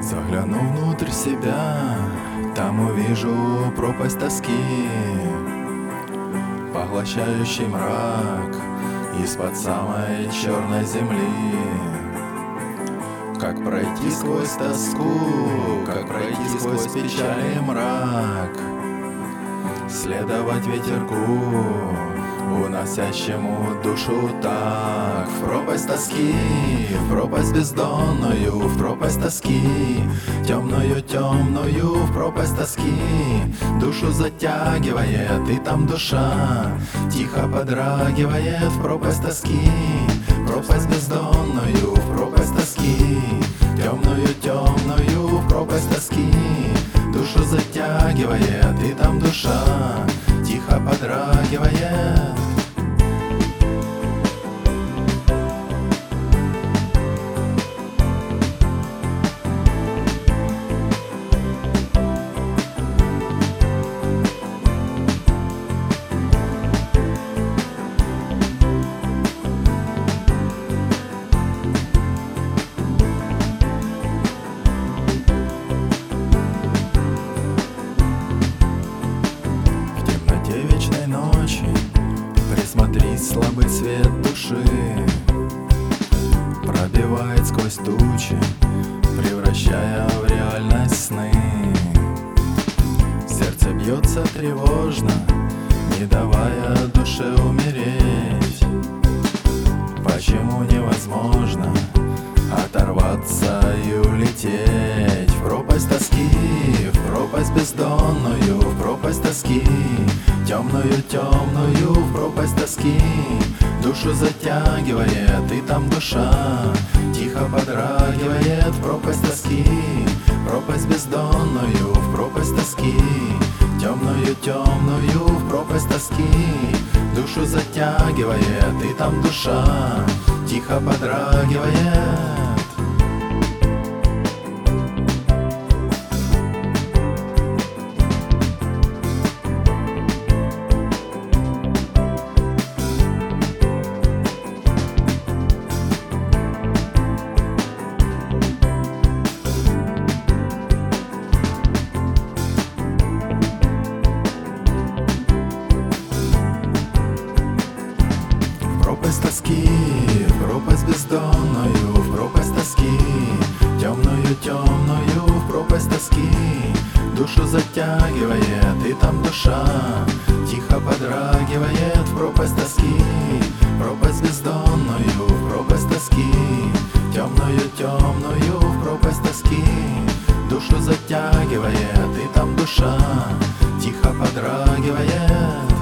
Загляну внутрь себя, там увижу пропасть тоски, поглощающий мрак из-под самой черной земли. Как пройти сквозь тоску, как пройти сквозь печаль и мрак, следовать ветерку, уносящему душу так. В пропасть тоски, в пропасть бездонную, в пропасть тоски, темную, темную, в пропасть тоски. Душу затягивает, и там душа тихо подрагивает. В пропасть тоски, пропасть бездонную, в пропасть тоски, темную, темную, в пропасть тоски. Душу затягивает, и там душа тихо подрагивает. Присмотрись, слабый свет души пробивает сквозь тучи, превращая в реальность сны. Сердце бьется тревожно, не давая душе умереть. Почему невозможно оторваться и улететь? В пропасть тоски, в пропасть бездонную, в пропасть тоски, темную, темную, в пропасть тоски. Душу затягивает, и там душа тихо подрагивает. В пропасть тоски, пропасть бездонную, в пропасть тоски, темную, темную, в пропасть тоски. Душу затягивает, и там душа тихо подрагивает. В пропасть тоски, в пропасть бездонную, в пропасть тоски, темную, темную, в пропасть тоски. Душу затягивает, и там душа тихо подрагивает. В пропасть тоски, пропасть бездонную, в пропасть тоски, темную, темную, в пропасть тоски. Душу затягивает, и там душа тихо подрагивает.